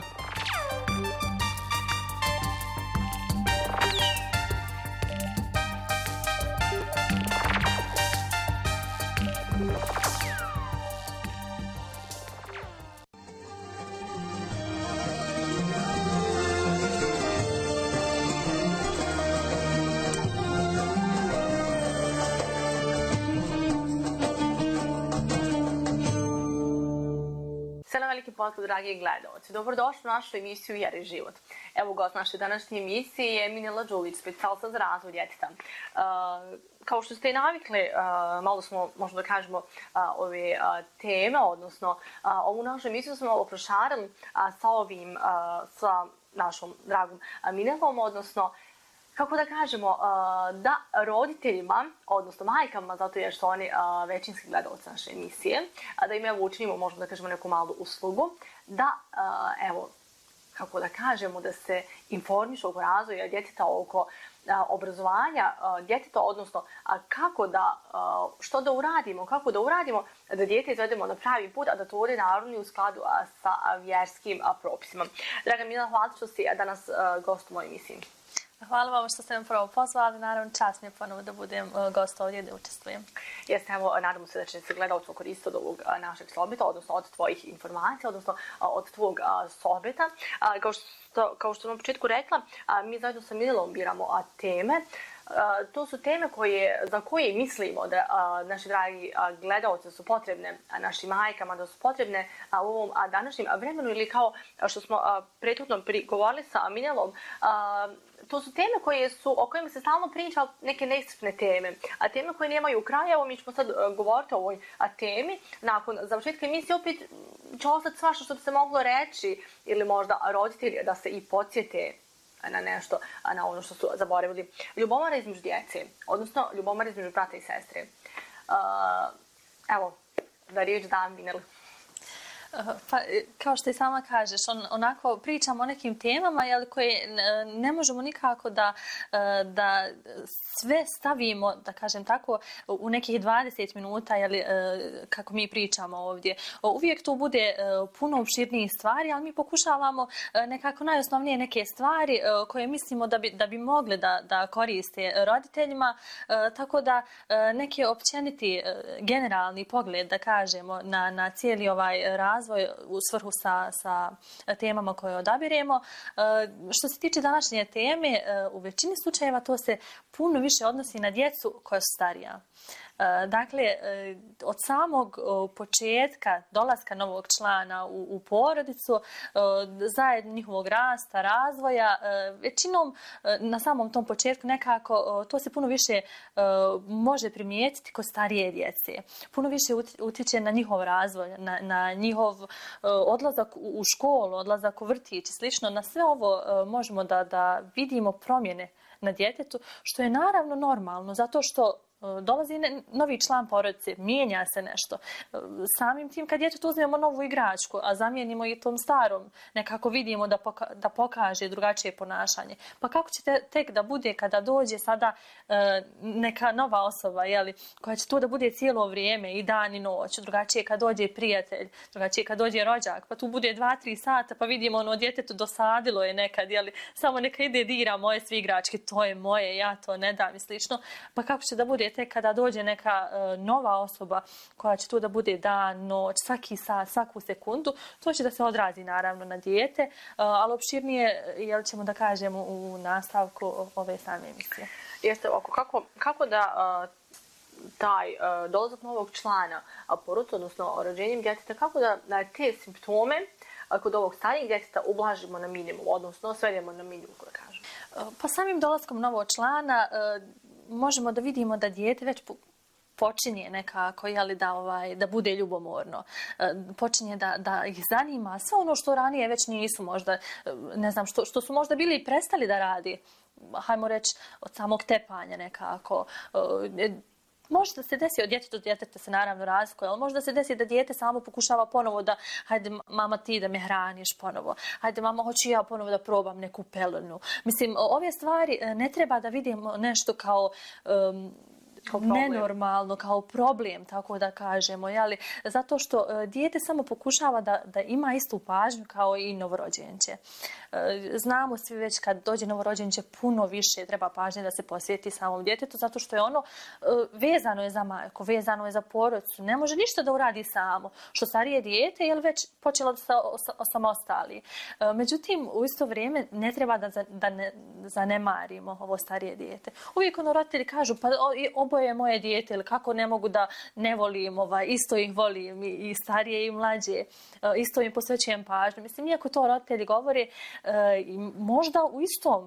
Pozdrav, dragi gledalci. Dobrodošli u našu emisiju Jer je život. Evo gost naše današnje emisije je Minela Đulić, specijalista za razvoj djeteta. Uh, kao što ste i navikli, uh, malo smo, možemo da kažemo, uh, ove uh, teme, odnosno uh, ovu našu emisiju smo malo prošarili uh, sa ovim, uh, sa našom dragom uh, Minelom, odnosno kako da kažemo, da roditeljima, odnosno majkama, zato jer su oni većinski gledalci naše emisije, da im evo učinimo, možemo da kažemo, neku malu uslugu, da, evo, kako da kažemo, da se informišu oko razvoja djeteta, oko obrazovanja djeteta, odnosno kako da, što da uradimo, kako da uradimo da dijete izvedemo na pravi put, a da to ode naravno u skladu sa vjerskim propisima. Draga Mila, hvala što si danas gost u mojoj emisiji. Hvala vam što ste me prvo pozvali, naravno čast mi je ponovo da budem gost ovdje da učestvujem. Jeste, evo, nadamo se da će se gledalci koristiti od ovog našeg sohbeta, odnosno od tvojih informacija, odnosno od tvog sohbeta. Kao što, kao što sam na početku rekla, mi zajedno sa Minelom biramo teme. Uh, to su teme koje, za koje mislimo da uh, naši dragi uh, gledalci su potrebne uh, našim majkama, da su potrebne uh, u ovom uh, današnjem vremenu ili kao uh, što smo uh, prethodno govorili sa Minelom, uh, to su teme koje su, o kojima se stalno priča, neke neiscrpne teme, a teme koje nemaju kraja. Evo mi ćemo sad uh, govoriti o ovoj uh, temi. Nakon završetka emisije opet će ostati svašta što bi se moglo reći ili možda roditelji da se i podsjete na nešto, na ono što su zaboravili. Ljubomora između djece, odnosno ljubomora između brata i sestre. Uh, evo, da riječ dam Mineli. Pa, kao što i sama kažeš, on, onako pričamo o nekim temama, jel, koje ne možemo nikako da, da sve stavimo, da kažem tako, u nekih dvadeset minuta, jel, kako mi pričamo ovdje. Uvijek to bude puno opširnijih stvari, ali mi pokušavamo nekako najosnovnije neke stvari koje mislimo da bi, da bi mogli da, da koriste roditeljima, tako da neki općeniti generalni pogled, da kažemo, na, na cijeli ovaj razvoj u svrhu sa, sa temama koje odabiremo. Što se tiče današnje teme, u većini slučajeva to se puno više odnosi na djecu koja su starija. Dakle, od samog početka dolaska novog člana u, u porodicu, zajedno njihovog rasta, razvoja, većinom na samom tom početku nekako to se puno više može primijetiti kod starije djece. Puno više utječe na njihov razvoj, na, na njihov odlazak u školu, odlazak u vrtić i slično. Na sve ovo možemo da, da vidimo promjene na djetetu, što je naravno normalno, zato što dolazi novi član porodice, mijenja se nešto. Samim tim kad djetetu uzmemo novu igračku, a zamijenimo i tom starom, nekako vidimo da, poka da pokaže drugačije ponašanje. Pa kako će te, tek da bude kada dođe sada e, neka nova osoba, jeli, koja će tu da bude cijelo vrijeme, i dan i noć, drugačije kad dođe prijatelj, drugačije kad dođe rođak, pa tu bude dva, tri sata, pa vidimo ono djetetu dosadilo je nekad, jeli, samo neka ide dira moje svi igračke, to je moje, ja to ne dam i slično. Pa kako će da bude tek kada dođe neka e, nova osoba koja će tu da bude dan, noć, svaki sat, svaku sekundu, to će da se odrazi naravno na dijete, e, ali opširnije, jel ćemo da kažemo u nastavku ove same emisije. Jeste ovako, kako, kako da uh, taj uh, dolazak novog člana porodice, odnosno rođenjem djeteta, kako da, da te simptome uh, kod ovog starijeg djeteta ublažimo na minimum, odnosno svedemo na minimum, kako da kažem? Uh, pa samim dolaskom novog člana uh, možemo da vidimo da dijete već počinje nekako, jeli, da, ovaj, da bude ljubomorno. E, počinje da, da ih zanima sve ono što ranije već nisu možda, ne znam, što, što su možda bili i prestali da radi. Hajmo reći od samog tepanja nekako. E, Može da se desi, od djeteta do djeteta se naravno razlikuje, ali može da se desi da dijete samo pokušava ponovo da, hajde mama ti da me hraniš ponovo, hajde mama hoću ja ponovo da probam neku pelenu. Mislim, ove stvari ne treba da vidimo nešto kao... Um, Kao nenormalno, kao problem, tako da kažemo, jeli? Zato što e, dijete samo pokušava da, da ima istu pažnju kao i novorođenče. E, znamo svi već kad dođe novorođenče puno više treba pažnje da se posvijeti samom djetetu, zato što je ono e, vezano je za majku, vezano je za porodicu, ne može ništa da uradi samo. Što starije dijete je već počelo da se osamostali. E, međutim, u isto vrijeme ne treba da, za, da ne zanemarimo ovo starije dijete. Uvijek ono roditelji kažu, pa o, oboje je moje dijete, ili kako ne mogu da ne volim, ovaj, isto ih volim, i, i starije i mlađe, isto im posvećujem pažnju. Mislim, iako to roditelji govore, možda u istom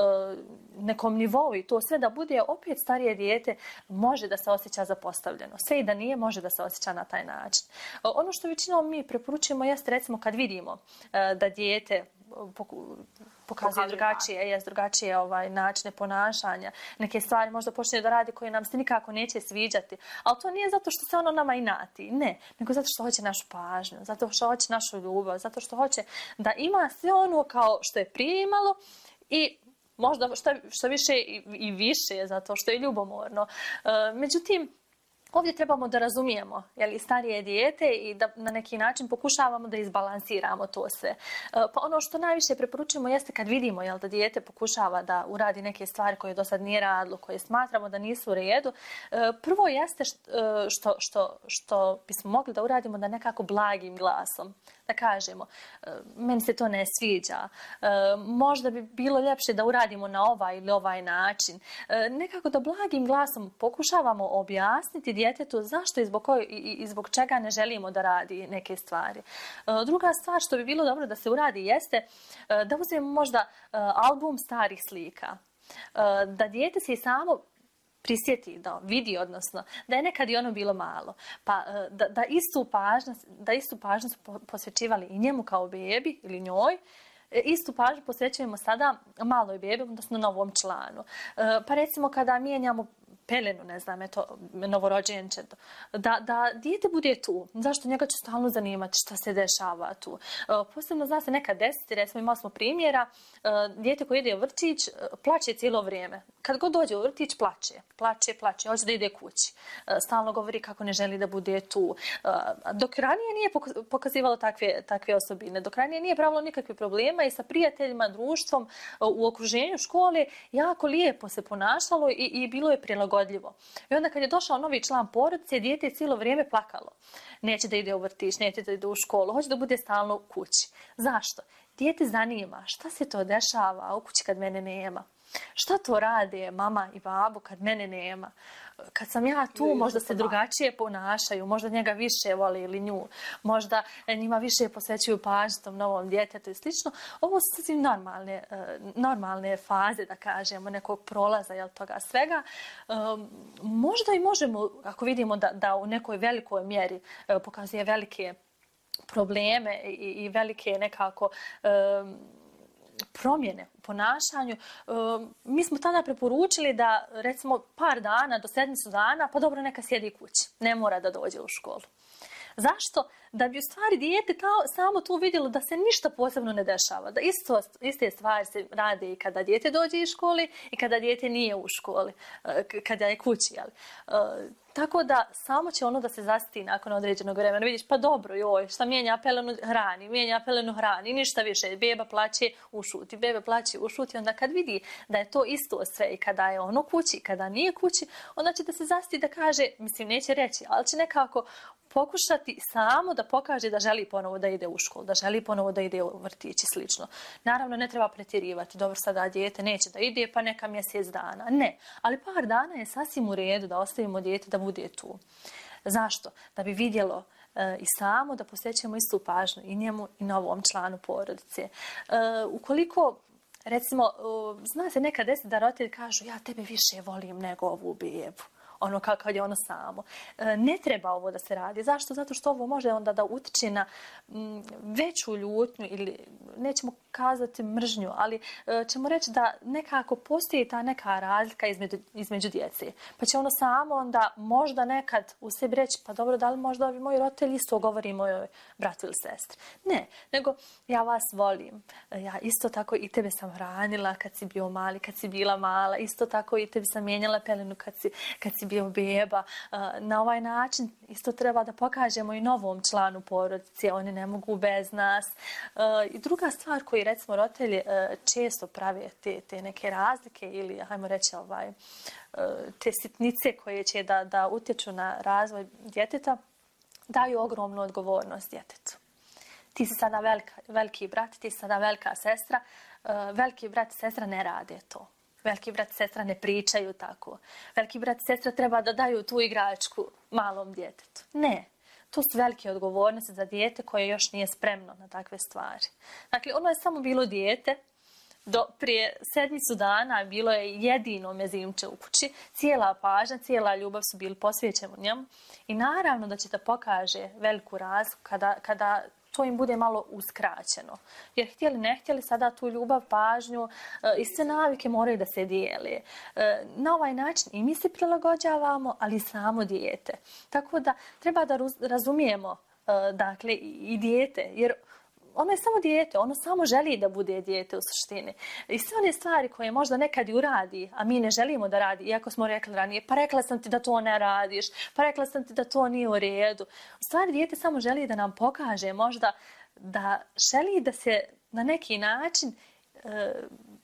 nekom nivou i to sve da bude opet starije dijete može da se osjeća zapostavljeno. Sve i da nije, može da se osjeća na taj način. Ono što većinom mi preporučujemo jeste, recimo, kad vidimo da dijete pokazuje drugačije, jest drugačije ovaj, načine ponašanja, neke stvari možda počne da radi koje nam se nikako neće sviđati. Ali to nije zato što se ono nama inati, ne, nego zato što hoće našu pažnju, zato što hoće našu ljubav, zato što hoće da ima sve ono kao što je prije imalo i možda što, što više i, i više, zato što je ljubomorno. E, međutim, ovdje trebamo da razumijemo, jeli, starije dijete i da na neki način pokušavamo da izbalansiramo to sve. Pa ono što najviše preporučujemo jeste kad vidimo, jel, da dijete pokušava da uradi neke stvari koje do sad nije radilo, koje smatramo da nisu u redu. Prvo jeste što, što, što bismo mogli da uradimo da nekako blagim glasom. Da kažemo, meni se to ne sviđa, možda bi bilo ljepše da uradimo na ovaj ili ovaj način. Nekako da blagim glasom pokušavamo objasniti djetetu zašto i zbog, koj, i, i zbog čega ne želimo da radi neke stvari. Druga stvar što bi bilo dobro da se uradi jeste da uzmemo možda album starih slika. Da dijete se i samo prisjeti, da vidi, odnosno, da je nekad i ono bilo malo. Pa da, da istu pažnju, da istu pažnju su posvećivali i njemu kao bebi ili njoj, istu pažnju posvećujemo sada maloj bebi, odnosno novom članu. Pa recimo kada mijenjamo pelenu, ne znam, eto, novorođenče, da, da dijete bude tu. Zašto? Njega će stalno zanimati šta se dešava tu. Posebno zna se nekad desiti, recimo imali smo primjera, dijete koje ide u vrtić plaće cijelo vrijeme. Kad god dođe u vrtić plaće, plaće, plaće, hoće da ide kući. Stalno govori kako ne želi da bude tu. Dok ranije nije pokazivalo takve, takve osobine, dok ranije nije pravilo nikakve problema i sa prijateljima, društvom, u okruženju škole, jako lijepo se ponašalo i, i bilo je prilagodljivo. I onda kad je došao novi član porodice, dijete je cijelo vrijeme plakalo. Neće da ide u vrtić, neće da ide u školu, hoće da bude stalno u kući. Zašto? Dijete zanima šta se to dešava u kući kad mene nema. Šta to rade mama i babu kad mene nema? Kad sam ja tu, možda se drugačije ponašaju, možda njega više voli ili nju, možda njima više posvećuju pažnju tom novom djetetu i slično. Ovo su sasvim normalne, normalne faze, da kažemo, nekog prolaza, jel, toga svega. Možda i možemo, ako vidimo da, da u nekoj velikoj mjeri pokazuje velike probleme i, i velike nekako promjene u ponašanju, mi smo tada preporučili da recimo par dana do sedmicu dana, pa dobro, neka sjedi kući, ne mora da dođe u školu. Zašto? Da bi u stvari dijete samo tu vidjelo da se ništa posebno ne dešava. Da isto, iste stvari se rade i kada dijete dođe iz školi i kada dijete nije u školi, kada je kući. Jel? Tako da samo će ono da se zasiti nakon određenog vremena. Vidiš, pa dobro, joj, šta mijenja pelenu hrani, mijenja pelenu hrani, ništa više. Beba plaće, ušuti, beba plaće, ušuti. Onda kad vidi da je to isto sve i kada je ono kući, kada nije kući, onda će da se zasiti da kaže, mislim, neće reći, ali će nekako pokušati samo da pokaže da želi ponovo da ide u školu, da želi ponovo da ide u vrtić i slično. Naravno, ne treba pretjerivati. Dobro, sada dijete neće da ide, pa neka mjesec dana. Ne, ali par dana je sasvim u redu da ostavimo dijete da bude tu. Zašto? Da bi vidjelo e, i samo da posvećujemo istu pažnju i njemu i novom članu porodice. E, ukoliko, recimo, e, zna se nekad desiti da roditelji kažu, ja tebe više volim nego ovu bebu. Ono kakav je ono samo. E, ne treba ovo da se radi. Zašto? Zato što ovo može onda da utiče na m, veću ljutnju ili nećemo kazati mržnju, ali e, ćemo reći da nekako postoji ta neka razlika između, između djece. Pa će ono samo onda možda nekad u sebi reći, pa dobro, da li možda ovi moji roditelji isto govori mojoj bratu ili sestri? Ne, nego ja vas volim. Ja isto tako i tebe sam hranila kad si bio mali, kad si bila mala. Isto tako i tebi sam mijenjala pelenu kad si, kad si bio beba. Na ovaj način isto treba da pokažemo i novom članu porodice. Oni ne mogu bez nas. I druga stvar koju recimo roditelji često prave te, te neke razlike ili, hajmo reći, ovaj, te sitnice koje će da, da utječu na razvoj djeteta, daju ogromnu odgovornost djetetu. Ti si sada velika, veliki brat, ti si sada velika sestra. Veliki brat i sestra ne rade to. Veliki brat i sestra ne pričaju tako. Veliki brat i sestra treba da daju tu igračku malom djetetu. Ne. To su velike odgovornosti za dijete koje još nije spremno na takve stvari. Dakle, ono je samo bilo dijete. Do prije sedmicu dana bilo je jedino mezimče u kući. Cijela pažnja, cijela ljubav su bili posvećeni njemu. I naravno da će da pokaže veliku razliku kada, kada to im bude malo uskraćeno. Jer htjeli ne htjeli sada tu ljubav, pažnju e, i sve navike moraju da se dijele. E, na ovaj način i mi se prilagođavamo, ali i samo dijete. Tako da treba da razumijemo e, dakle i dijete, jer ono je samo dijete, ono samo želi da bude dijete u suštini. I sve one stvari koje možda nekad i uradi, a mi ne želimo da radi, iako smo rekli ranije, pa rekla sam ti da to ne radiš, pa rekla sam ti da to nije u redu. U stvari dijete samo želi da nam pokaže možda da želi da se na neki način e,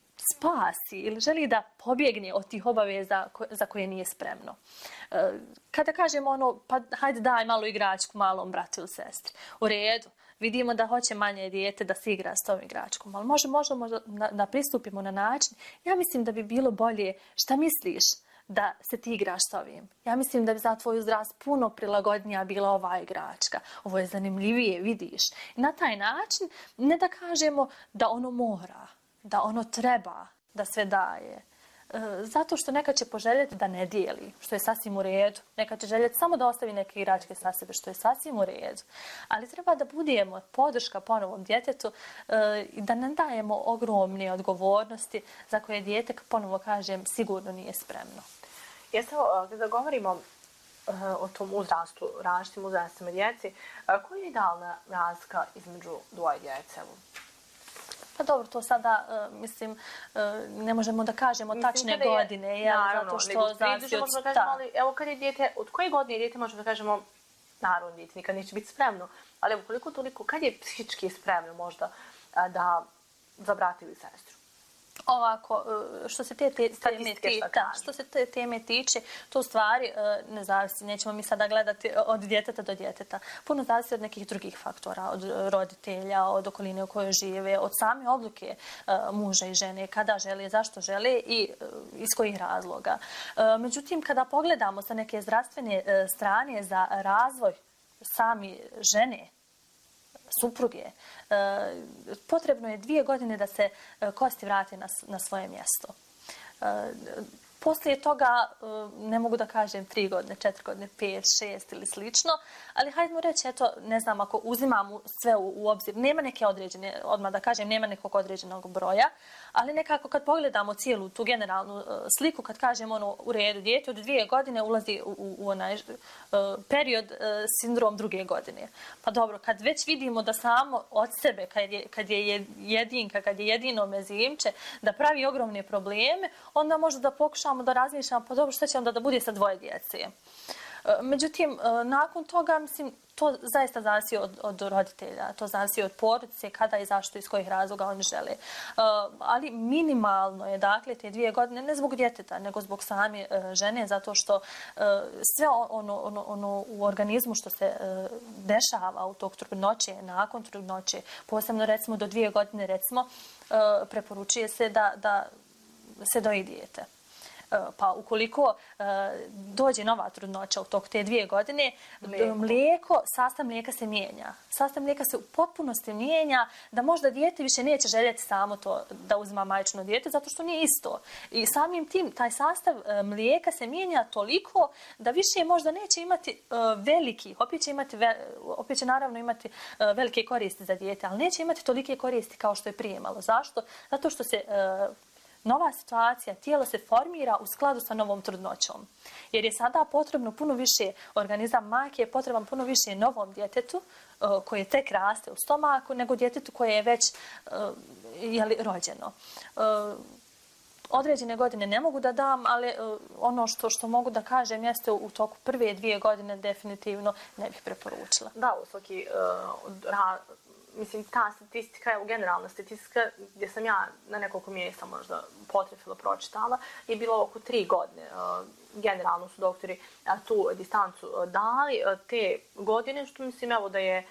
spasi ili želi da pobjegne od tih obaveza za koje nije spremno. E, kada kažemo ono, pa hajde daj malo igračku malom bratu ili sestri, u redu. Vidimo da hoće manje dijete da se igra s tom igračkom, ali možda možemo da, da pristupimo na način. Ja mislim da bi bilo bolje, šta misliš da se ti igraš s ovim? Ja mislim da bi za tvoju zdravst puno prilagodnija bila ova igračka. Ovo je zanimljivije, vidiš. I na taj način ne da kažemo da ono mora, da ono treba, da sve daje. Zato što neka će poželjeti da ne dijeli, što je sasvim u redu. Neka će željeti samo da ostavi neke igračke sa sebe, što je sasvim u redu. Ali treba da budemo podrška ponovom djetetu e, i da ne dajemo ogromne odgovornosti za koje dijete, ponovo kažem, sigurno nije spremno. Jeste, kada govorimo o tom uzrastu, različitim uzrastima djeci, koja je idealna razlika između dvoje djece? Pa dobro, to sada, uh, mislim, uh, ne možemo da kažemo mislim, tačne je, godine, jel, naravno, zato što zavisi od da kažemo, ali, evo kad je dijete, od koje godine dijete možemo da kažemo, naravno dijete nikad neće biti spremno, ali evo koliko toliko, kad je psihički spremno možda a, da za brat ili sestru? Ovako, što se te, te teme tiče, što se te teme tiče, to u stvari ne zavisi, nećemo mi sada gledati od djeteta do djeteta. Puno zavisi od nekih drugih faktora, od roditelja, od okoline u kojoj žive, od same odluke muža i žene, kada žele, zašto žele i iz kojih razloga. Međutim, kada pogledamo sa neke zdravstvene strane za razvoj sami žene, supruge, potrebno je dvije godine da se kosti vrate na, na svoje mjesto. Poslije toga, ne mogu da kažem tri godine, četiri godine, pet, šest ili slično, ali hajdemo reći, eto, ne znam, ako uzimamo sve u, u obzir, nema neke određene, odmah da kažem, nema nekog određenog broja, ali nekako kad pogledamo cijelu tu generalnu sliku, kad kažemo ono u redu, dijete od dvije godine ulazi u, u, u onaj period sindrom druge godine. Pa dobro, kad već vidimo da samo od sebe, kad je, kad je jedinka, kad je jedino mezimče, da pravi ogromne probleme, onda možda da pokušamo da razmišljamo, pa dobro, šta će onda da bude sa dvoje djece. Međutim, nakon toga, mislim, to zaista zavisi od, od roditelja, to zavisi od porodice, kada i zašto, iz kojih razloga oni žele. Ali minimalno je, dakle, te dvije godine, ne zbog djeteta, nego zbog same žene, zato što sve ono, ono, ono u organizmu što se dešava u tog trudnoće, nakon trudnoće, posebno recimo do dvije godine, recimo, preporučuje se da, da se doji dijete. Pa ukoliko e, dođe nova trudnoća u tok te dvije godine, mlijeko. mlijeko, sastav mlijeka se mijenja. Sastav mlijeka se u potpunosti mijenja da možda dijete više neće željeti samo to da uzima majčino dijete, zato što nije isto. I samim tim taj sastav e, mlijeka se mijenja toliko da više možda neće imati e, veliki, opet će, imati ve, opet će naravno imati e, velike koristi za dijete, ali neće imati tolike koristi kao što je prije imalo. Zašto? Zato što se e, nova situacija, tijelo se formira u skladu sa novom trudnoćom. Jer je sada potrebno puno više, organizam majke je potreban puno više novom djetetu uh, koje tek raste u stomaku, nego djetetu koje je već uh, jeli, rođeno. Uh, određene godine ne mogu da dam, ali uh, ono što, što mogu da kažem jeste u toku prve dvije godine definitivno ne bih preporučila. Da, u svaki uh, ra... Mislim, ta statistika je generalna statistika gdje sam ja na nekoliko mjesta možda potrefila, pročitala, je bilo oko tri godine. Generalno su doktori tu distancu dali te godine, što mislim evo da je,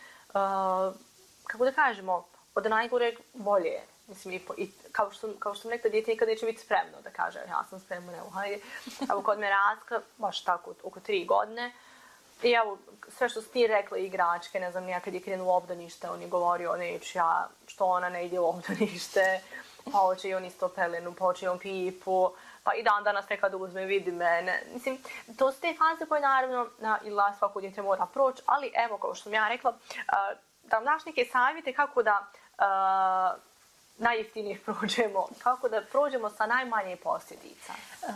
kako da kažemo, od najgoreg bolje. Mislim, i, i kao, što, kao što sam rekla, dijete nikad neće biti spremno da kaže, ja sam spremna, evo, hajde. Evo, kod me Raska, baš tako, oko tri godine. I evo, sve što si ti rekla, igračke, ne znam, nija kad je krenuo u obdanište, on je govorio, neću ja, što ona ne ide u obdanište, pa hoće i on isto pelenu, pa hoće i on pipu, pa i dan danas nekad uzme, vidi mene. Mislim, to su te faze koje naravno na, ila svako djete mora proći, ali evo, kao što sam ja rekla, uh, da vam daš neke savjete kako da uh, najjeftinije prođemo, kako da prođemo sa najmanje posljedica.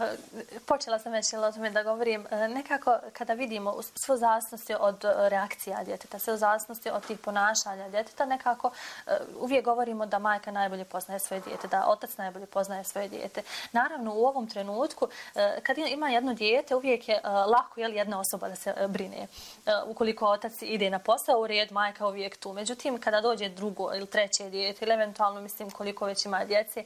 Počela sam već o tome da govorim. Nekako kada vidimo sve zavisnosti od reakcija djeteta, sve zavisnosti od tih ponašanja djeteta, nekako uvijek govorimo da majka najbolje poznaje svoje dijete, da otac najbolje poznaje svoje dijete. Naravno, u ovom trenutku, kad ima jedno dijete, uvijek je lako jel, jedna osoba da se brine. Ukoliko otac ide na posao, u red, majka uvijek tu. Međutim, kada dođe drugo ili treće dijete, ili eventualno, mislim, koliko već ima djece,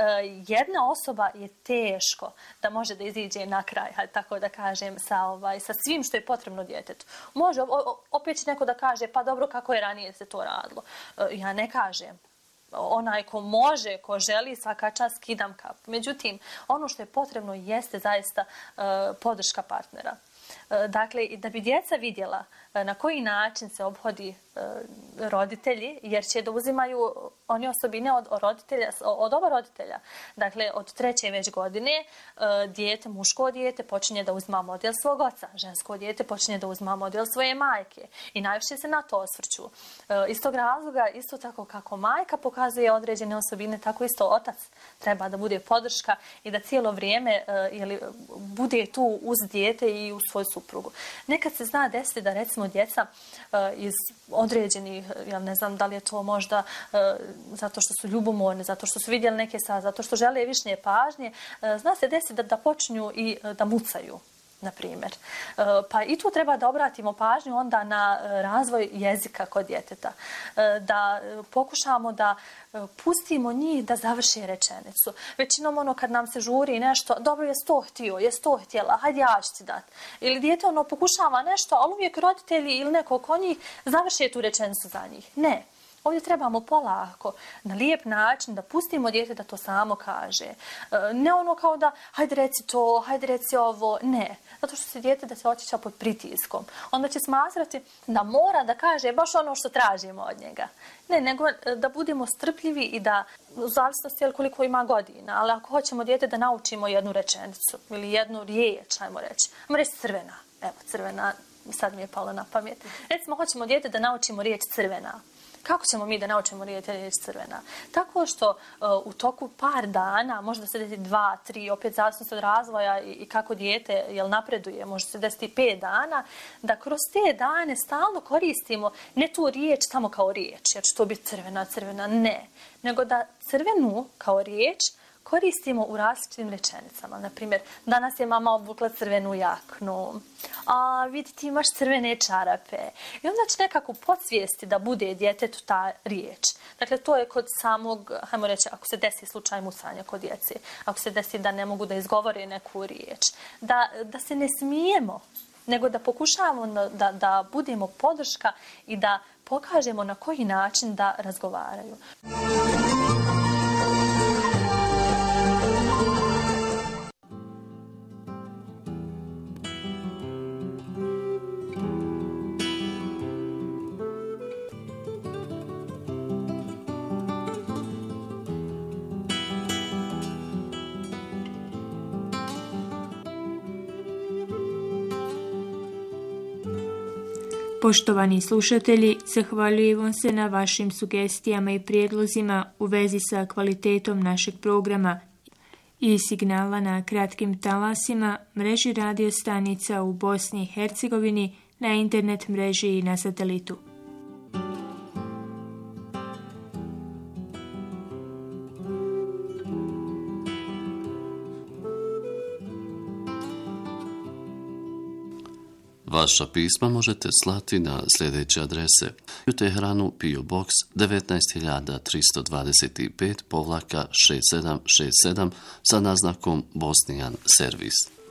jedna osoba je teško da može da iziđe na kraj, tako da kažem, sa, ovaj, sa svim što je potrebno djetetu. Može, opet će neko da kaže, pa dobro, kako je ranije se to radilo. Ja ne kažem. Onaj ko može, ko želi, svaka čast skidam kap. Međutim, ono što je potrebno jeste zaista uh, podrška partnera. Uh, dakle, da bi djeca vidjela uh, na koji način se obhodi uh, roditelji, jer će da uzimaju oni osobine od, roditelja, od oba roditelja. Dakle, od treće već godine uh, dijete, muško dijete počinje da uzima model svog oca, žensko dijete počinje da uzima model svoje majke i najviše se na to osvrću. Uh, iz tog razloga, isto tako kako majka pokazuje određene osobine, tako isto otac treba da bude podrška i da cijelo vrijeme uh, jeli, bude tu uz dijete i uz svoju suprugu. Nekad se zna desiti da recimo djeca uh, iz određenih, ja ne znam da li je to možda uh, zato što su ljubomorni, zato što su vidjeli neke sa, zato što žele više pažnje, uh, zna se desiti da, da počinju i uh, da mucaju. na primjer. Pa i tu treba da obratimo pažnju onda na razvoj jezika kod djeteta. Da pokušamo da pustimo njih da završe rečenicu. Većinom ono kad nam se žuri nešto, dobro je sto htio, je sto htjela, hajde ja ću ti dati. Ili dijete ono pokušava nešto, ali uvijek roditelji ili neko ko njih završe tu rečenicu za njih. Ne. Ovdje trebamo polako, na lijep način da pustimo dijete da to samo kaže. Ne ono kao da hajde reci to, hajde reci ovo, ne. Zato što se dijete da se osjeća pod pritiskom. Onda će smatrati da mora da kaže baš ono što tražimo od njega. Ne, nego da budemo strpljivi i da, u zavisnosti je koliko ima godina, ali ako hoćemo dijete da naučimo jednu rečenicu ili jednu riječ, ajmo reći, ajmo reći crvena. Evo, crvena, sad mi je palo na pamet. Recimo, hoćemo dijete da naučimo riječ crvena. Kako ćemo mi da naučimo riječ crvena? Tako što uh, u toku par dana, možda se desi dva, tri, opet zavisno od razvoja i, i kako dijete jel, napreduje, može se desiti pet dana, da kroz te dane stalno koristimo ne tu riječ samo kao riječ, jer će to biti crvena, crvena, ne. Nego da crvenu kao riječ koristimo u različitim rečenicama. Naprimjer, danas je mama obukla crvenu jaknu. A vidi ti imaš crvene čarape. I onda će nekako podsvijesti da bude djetetu ta riječ. Dakle, to je kod samog, hajmo reći, ako se desi slučaj musanja kod djece, ako se desi da ne mogu da izgovore neku riječ, da, da se ne smijemo, nego da pokušavamo da, da budemo podrška i da pokažemo na koji način da razgovaraju. Poštovani slušatelji, zahvaljujemo se na vašim sugestijama i prijedlozima u vezi sa kvalitetom našeg programa i signala na kratkim talasima, mreži radio stanica u Bosni i Hercegovini, na internet mreži i na satelitu. Vaša pisma možete slati na sljedeće adrese: u Teheranu P O Box devetnaest hiljada tristo dvadeset pet šezdeset sedam šezdeset sedam sa naznakom Bosnian Servis.